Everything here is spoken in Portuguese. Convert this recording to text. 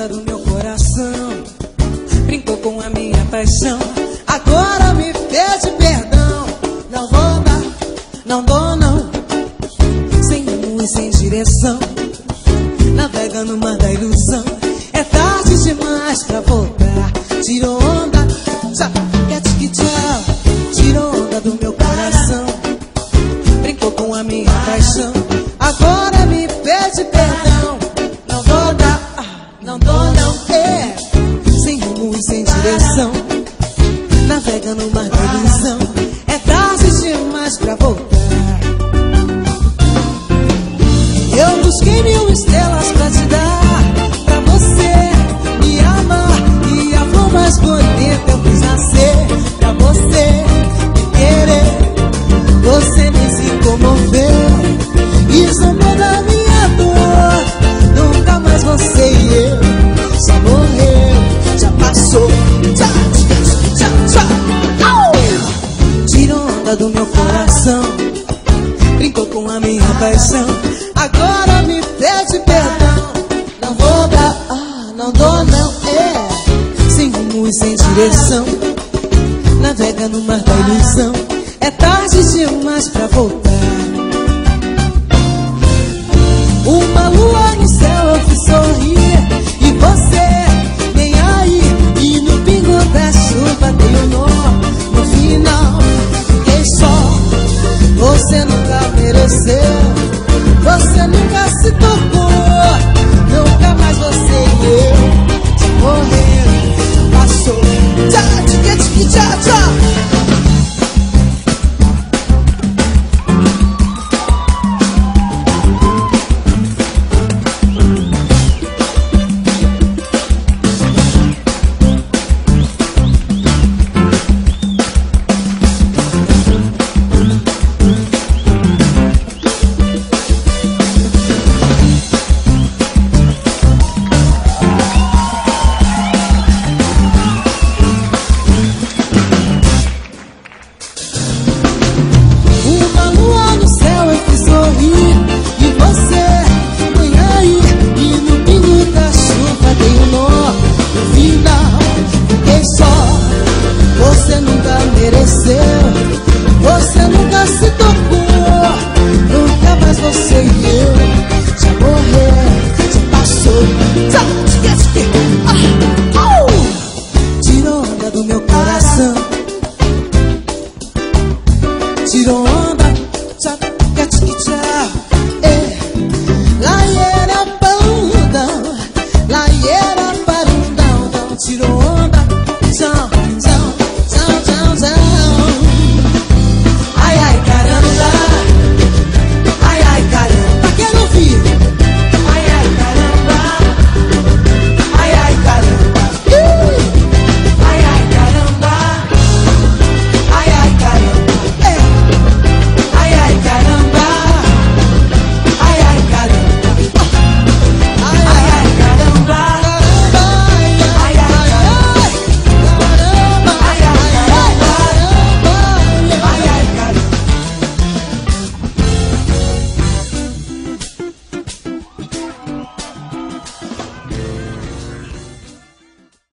onda do meu coração, brincou com a minha paixão, agora me pede perdão. Não vou dar, não dou não, sem rumo e sem direção, navega no mar da ilusão. É tarde demais pra voltar. Tirou onda, tchau, tchau. Tirou onda do meu coração, brincou com a minha paixão, agora me pede perdão. Não vou dar, não dou não, sem rumo e sem direção, navega no mar da ilusão. É tarde demais pra voltar. Eu busquei 1000 estrelas pra te dar, pra você me amar, e a flor mais bonita eu fiz nascer pra você me querer. Você nem se comoveu e zombou da minha dor. Nunca mais você e eu, só morreu, já passou. Tirou onda do meu coração, brincou com a minha paixão, agora me pede perdão. Não vou dar, não dou não, sem rumo e sem direção, navega no mar da ilusão. É tarde demais pra voltar. Uma lua no céu eu fiz sorrir, e você nem aí. E no pingo da chuva dei um nó, no final fiquei só. Você nunca mereceu, você nunca se tocou. Nunca mais você e eu, já morreu, já passou. Tchau, tchau, tchau, tchau.